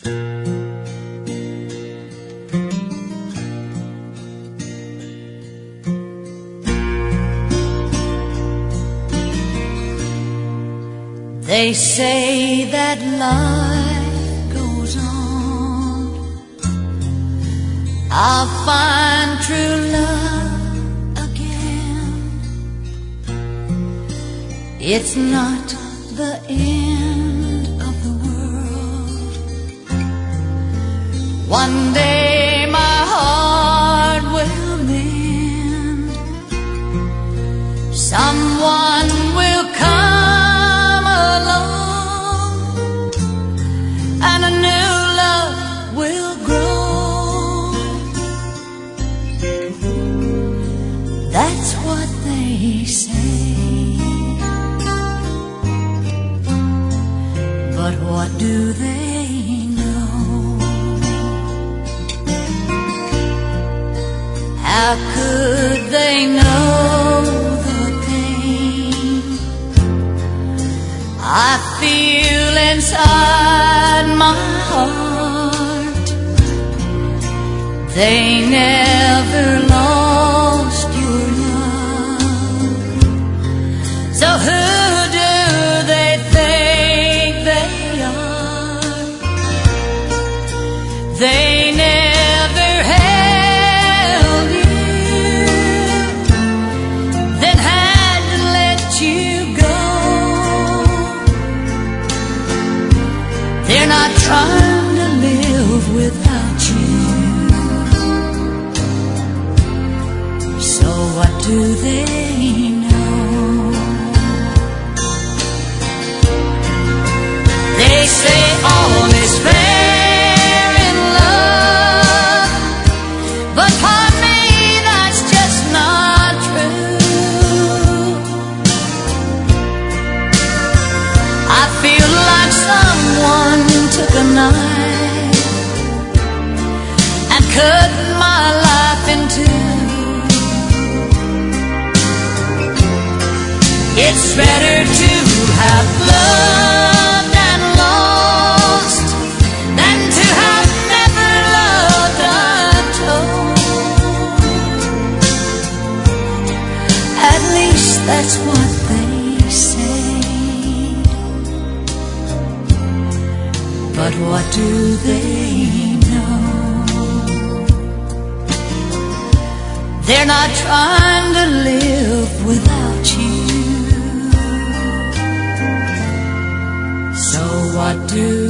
They say that life goes on. I'll find true love again. It's not the end of the world. One day my heart will mend. Someone will come along, and a new love will grow. That's what they say. But what do they know? How could they know the pain I feel inside my heart? They never lost your love. So who do they think they are? They never held you, then had to let you go. They're not trying to live without you. So what do they know? They say all is fair in love, but for me that's just not true. I feel like someone took a knife and cut my life in two. It's better to have loved and lost than to have never loved untold. At least that's what they say. But what do they know? They're not trying to live without you. So what do